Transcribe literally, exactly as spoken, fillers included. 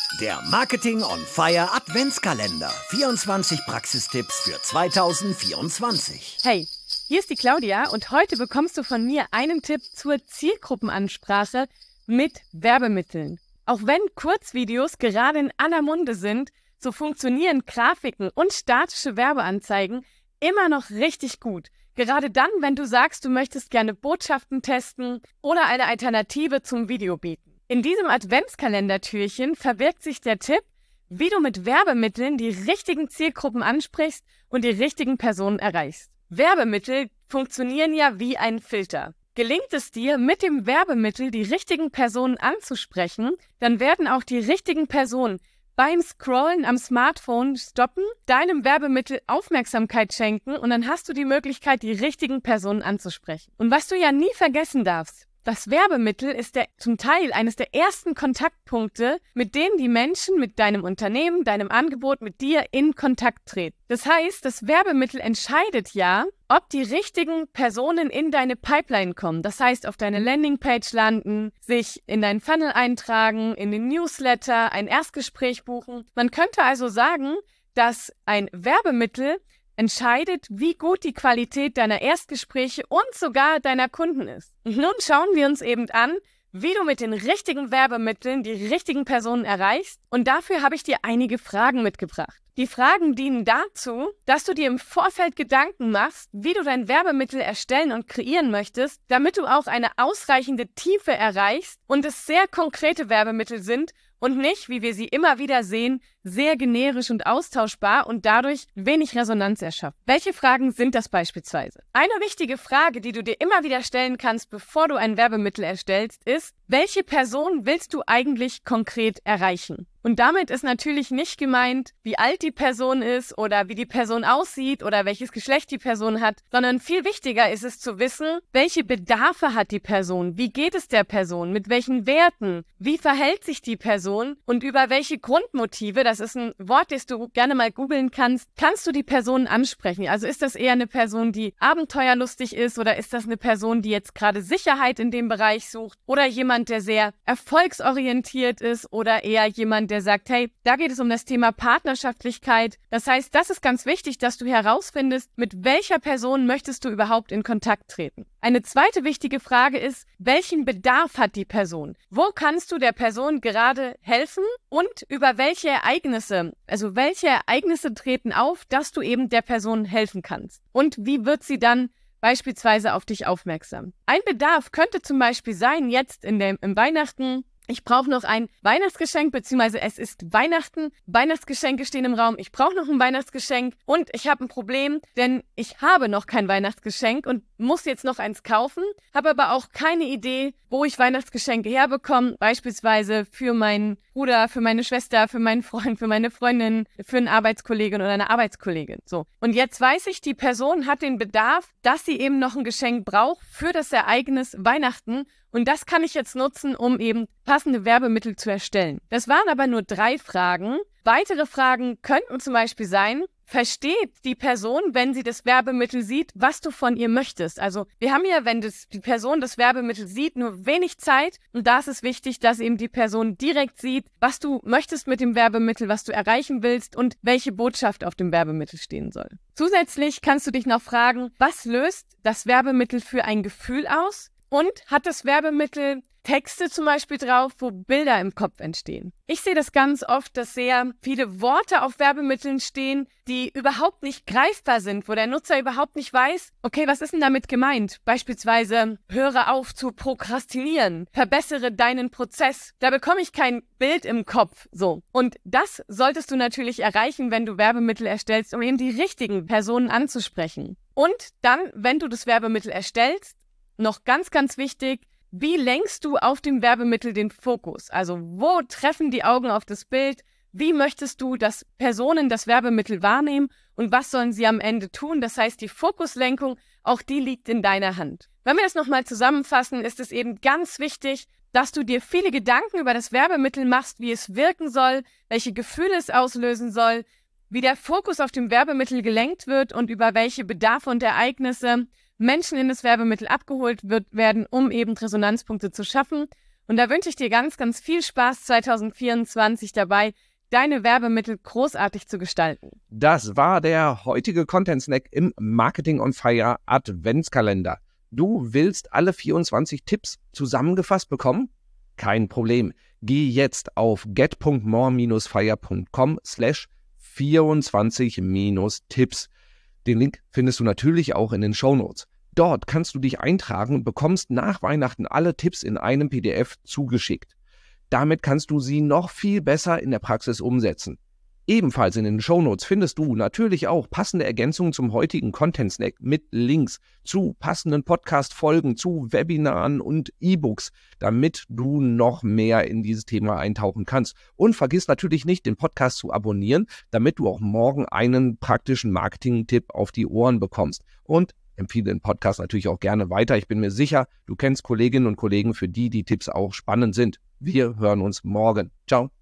Der Marketing on Fire Adventskalender. vierundzwanzig Praxistipps für zweitausendvierundzwanzig. Hey, hier ist die Claudia und heute bekommst du von mir einen Tipp zur Zielgruppenansprache mit Werbemitteln. Auch wenn Kurzvideos gerade in aller Munde sind, so funktionieren Grafiken und statische Werbeanzeigen immer noch richtig gut. Gerade dann, wenn du sagst, du möchtest gerne Botschaften testen oder eine Alternative zum Video bieten. In diesem Adventskalendertürchen verbirgt sich der Tipp, wie du mit Werbemitteln die richtigen Zielgruppen ansprichst und die richtigen Personen erreichst. Werbemittel funktionieren ja wie ein Filter. Gelingt es dir, mit dem Werbemittel die richtigen Personen anzusprechen, dann werden auch die richtigen Personen beim Scrollen am Smartphone stoppen, deinem Werbemittel Aufmerksamkeit schenken und dann hast du die Möglichkeit, die richtigen Personen anzusprechen. Und was du ja nie vergessen darfst, das Werbemittel ist der, zum Teil eines der ersten Kontaktpunkte, mit denen die Menschen mit deinem Unternehmen, deinem Angebot, mit dir in Kontakt treten. Das heißt, das Werbemittel entscheidet ja, ob die richtigen Personen in deine Pipeline kommen. Das heißt, auf deine Landingpage landen, sich in deinen Funnel eintragen, in den Newsletter, ein Erstgespräch buchen. Man könnte also sagen, dass ein Werbemittel entscheidet, wie gut die Qualität deiner Erstgespräche und sogar deiner Kunden ist. Und nun schauen wir uns eben an, wie du mit den richtigen Werbemitteln die richtigen Personen erreichst. Und dafür habe ich dir einige Fragen mitgebracht. Die Fragen dienen dazu, dass du dir im Vorfeld Gedanken machst, wie du dein Werbemittel erstellen und kreieren möchtest, damit du auch eine ausreichende Tiefe erreichst und es sehr konkrete Werbemittel sind und nicht, wie wir sie immer wieder sehen, sehr generisch und austauschbar und dadurch wenig Resonanz erschaffen. Welche Fragen sind das beispielsweise? Eine wichtige Frage, die du dir immer wieder stellen kannst, bevor du ein Werbemittel erstellst, ist, welche Person willst du eigentlich konkret erreichen? Und damit ist natürlich nicht gemeint, wie alt die Person ist oder wie die Person aussieht oder welches Geschlecht die Person hat, sondern viel wichtiger ist es zu wissen, welche Bedarfe hat die Person, wie geht es der Person, mit welchen Werten, wie verhält sich die Person und über welche Grundmotive, das ist ein Wort, das du gerne mal googeln kannst, kannst du die Person ansprechen. Also ist das eher eine Person, die abenteuerlustig ist oder ist das eine Person, die jetzt gerade Sicherheit in dem Bereich sucht oder jemand, der sehr erfolgsorientiert ist oder eher jemand, der sagt, hey, da geht es um das Thema Partnerschaftlichkeit. Das heißt, das ist ganz wichtig, dass du herausfindest, mit welcher Person möchtest du überhaupt in Kontakt treten. Eine zweite wichtige Frage ist, welchen Bedarf hat die Person? Wo kannst du der Person gerade helfen und über welche Ereignisse, also welche Ereignisse treten auf, dass du eben der Person helfen kannst? Und wie wird sie dann beispielsweise auf dich aufmerksam? Ein Bedarf könnte zum Beispiel sein, jetzt in dem, im Weihnachten, ich brauche noch ein Weihnachtsgeschenk, beziehungsweise es ist Weihnachten, Weihnachtsgeschenke stehen im Raum, ich brauche noch ein Weihnachtsgeschenk und ich habe ein Problem, denn ich habe noch kein Weihnachtsgeschenk und muss jetzt noch eins kaufen, habe aber auch keine Idee, wo ich Weihnachtsgeschenke herbekomme, beispielsweise für meinen Bruder, für meine Schwester, für meinen Freund, für meine Freundin, für einen Arbeitskollegen oder eine Arbeitskollegin. So. Und jetzt weiß ich, die Person hat den Bedarf, dass sie eben noch ein Geschenk braucht für das Ereignis Weihnachten. Und das kann ich jetzt nutzen, um eben passende Werbemittel zu erstellen. Das waren aber nur drei Fragen. Weitere Fragen könnten zum Beispiel sein, versteht die Person, wenn sie das Werbemittel sieht, was du von ihr möchtest? Also wir haben ja, wenn das, die Person das Werbemittel sieht, nur wenig Zeit. Und da ist es wichtig, dass eben die Person direkt sieht, was du möchtest mit dem Werbemittel, was du erreichen willst und welche Botschaft auf dem Werbemittel stehen soll. Zusätzlich kannst du dich noch fragen, was löst das Werbemittel für ein Gefühl aus? Und hat das Werbemittel Texte zum Beispiel drauf, wo Bilder im Kopf entstehen? Ich sehe das ganz oft, dass sehr viele Worte auf Werbemitteln stehen, die überhaupt nicht greifbar sind, wo der Nutzer überhaupt nicht weiß, okay, was ist denn damit gemeint? Beispielsweise, höre auf zu prokrastinieren, verbessere deinen Prozess. Da bekomme ich kein Bild im Kopf, so. Und das solltest du natürlich erreichen, wenn du Werbemittel erstellst, um eben die richtigen Personen anzusprechen. Und dann, wenn du das Werbemittel erstellst, noch ganz, ganz wichtig, wie lenkst du auf dem Werbemittel den Fokus? Also wo treffen die Augen auf das Bild? Wie möchtest du, dass Personen das Werbemittel wahrnehmen und was sollen sie am Ende tun? Das heißt, die Fokuslenkung, auch die liegt in deiner Hand. Wenn wir das nochmal zusammenfassen, ist es eben ganz wichtig, dass du dir viele Gedanken über das Werbemittel machst, wie es wirken soll, welche Gefühle es auslösen soll, wie der Fokus auf dem Werbemittel gelenkt wird und über welche Bedarfe und Ereignisse Menschen in das Werbemittel abgeholt wird, werden, um eben Resonanzpunkte zu schaffen. Und da wünsche ich dir ganz, ganz viel Spaß zwanzig vierundzwanzig dabei, deine Werbemittel großartig zu gestalten. Das war der heutige Content Snack im Marketing on Fire Adventskalender. Du willst alle vierundzwanzig Tipps zusammengefasst bekommen? Kein Problem. Geh jetzt auf get.more-fire.com slash 24 Tipps. Den Link findest du natürlich auch in den Shownotes. Dort kannst du dich eintragen und bekommst nach Weihnachten alle Tipps in einem P D F zugeschickt. Damit kannst du sie noch viel besser in der Praxis umsetzen. Ebenfalls in den Shownotes findest du natürlich auch passende Ergänzungen zum heutigen Content Snack mit Links zu passenden Podcast-Folgen, zu Webinaren und E-Books, damit du noch mehr in dieses Thema eintauchen kannst. Und vergiss natürlich nicht, den Podcast zu abonnieren, damit du auch morgen einen praktischen Marketing-Tipp auf die Ohren bekommst. Und empfehle den Podcast natürlich auch gerne weiter. Ich bin mir sicher, du kennst Kolleginnen und Kollegen, für die die Tipps auch spannend sind. Wir hören uns morgen. Ciao.